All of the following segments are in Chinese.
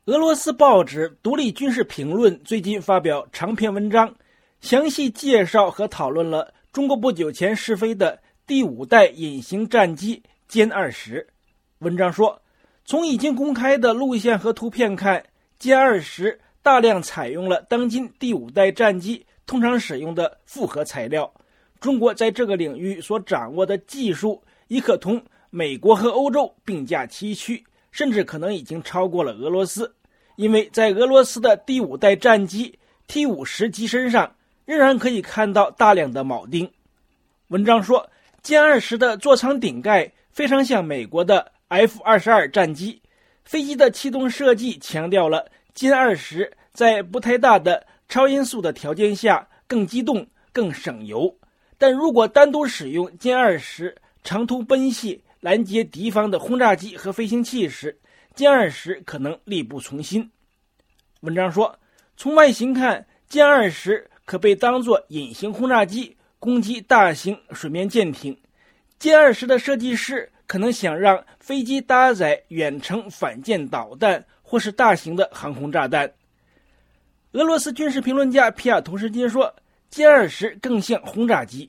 俄罗斯报纸《独立军事评论》最近发表长篇文章，详细介绍和讨论了中国不久前试飞的第5代隐形战机歼20。文章说，从已经公开的录像和图片看，歼20大量采用了当今第5代战机通常使用的复合材料。中国在这个领域所掌握的技术已可同美国和欧洲并驾齐驱，甚至可能已经超过了俄罗斯。因为在俄罗斯的第5代战机 T-50机身上仍然可以看到大量的铆钉。文章说，歼20的座舱顶盖非常像美国的 F-22 战机，飞机的气动设计强调了歼20在不太大的超音速的条件下更机动、更省油。但如果单独使用歼20长途奔袭拦截敌方的轰炸机和飞行器时，歼20可能力不从心。文章说，从外形看，歼20可被当作隐形轰炸机攻击大型水面舰艇。歼20的设计师可能想让飞机搭载远程反舰导弹或是大型的航空炸弹。俄罗斯军事评论家皮亚图什金说，歼20更像轰炸机。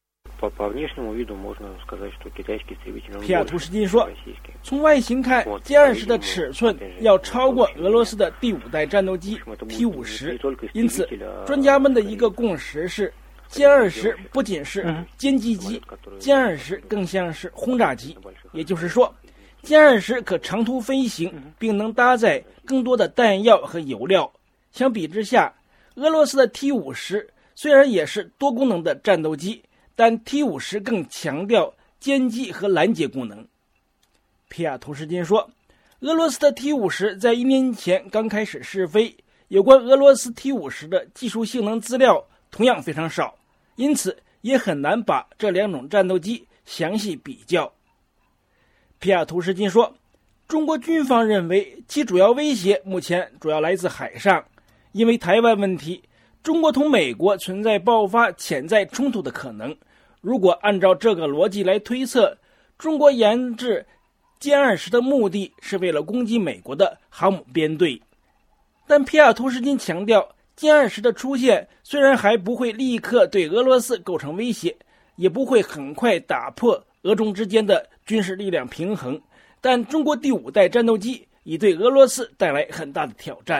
皮亚图什金说，从外形看，歼20的尺寸要超过俄罗斯的第5代战斗机 T-50， 因此专家们的一个共识是，歼20不仅是歼击机，歼20更像是轰炸机。也就是说，歼20可长途飞行，并能搭载更多的弹药和油料。相比之下，俄罗斯的 T-50虽然也是多功能的战斗机，但 T-50更强调歼击和拦截功能。皮亚图什金说，俄罗斯的 T-50在1年前刚开始试飞，有关俄罗斯 T-50的技术性能资料同样非常少，因此也很难把这2种战斗机详细比较。皮亚图什金说，中国军方认为其主要威胁目前主要来自海上，因为台湾问题，中国同美国存在爆发潜在冲突的可能。如果按照这个逻辑来推测，中国研制歼20的目的是为了攻击美国的航母编队。但皮亚图什金强调，歼20的出现虽然还不会立刻对俄罗斯构成威胁，也不会很快打破俄中之间的军事力量平衡，但中国第5代战斗机已对俄罗斯带来很大的挑战。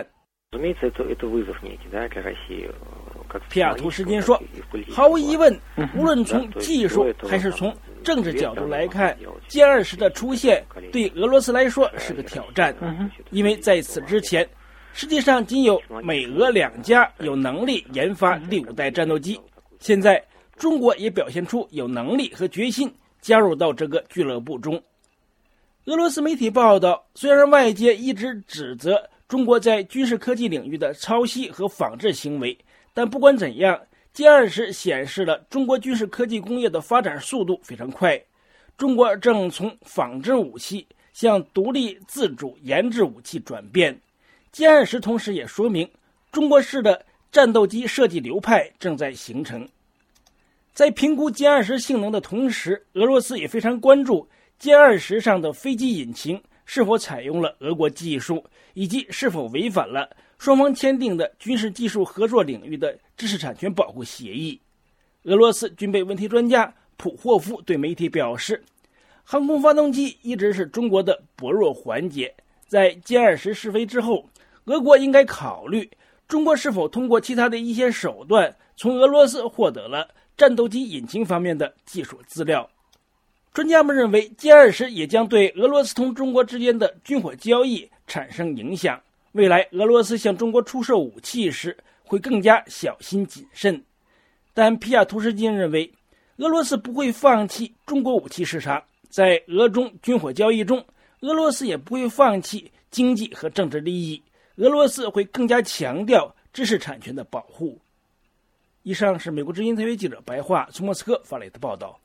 皮亚图什金说，毫无疑问，无论从技术还是从政治角度来看，歼20的出现对俄罗斯来说是个挑战，因为在此之前，世界上仅有美俄2家有能力研发第5代战斗机，现在中国也表现出有能力和决心加入到这个俱乐部中。俄罗斯媒体报道，虽然外界一直指责中国在军事科技领域的抄袭和仿制行为，但不管怎样，歼20显示了中国军事科技工业的发展速度非常快。中国正从仿制武器向独立自主研制武器转变。歼20同时也说明，中国式的战斗机设计流派正在形成。在评估歼20性能的同时，俄罗斯也非常关注歼20上的飞机引擎是否采用了俄国技术，以及是否违反了双方签订的军事技术合作领域的知识产权保护协议。俄罗斯军备问题专家普霍夫对媒体表示，航空发动机一直是中国的薄弱环节，在歼20试飞之后，俄国应该考虑中国是否通过其他的一些手段从俄罗斯获得了战斗机引擎方面的技术资料。专家们认为，歼20也将对俄罗斯同中国之间的军火交易产生影响。未来俄罗斯向中国出售武器时会更加小心谨慎。但皮亚图什金认为，俄罗斯不会放弃中国武器市场，在俄中军火交易中，俄罗斯也不会放弃经济和政治利益，俄罗斯会更加强调知识产权的保护。以上是美国之音特约记者白桦从莫斯科发来的报道。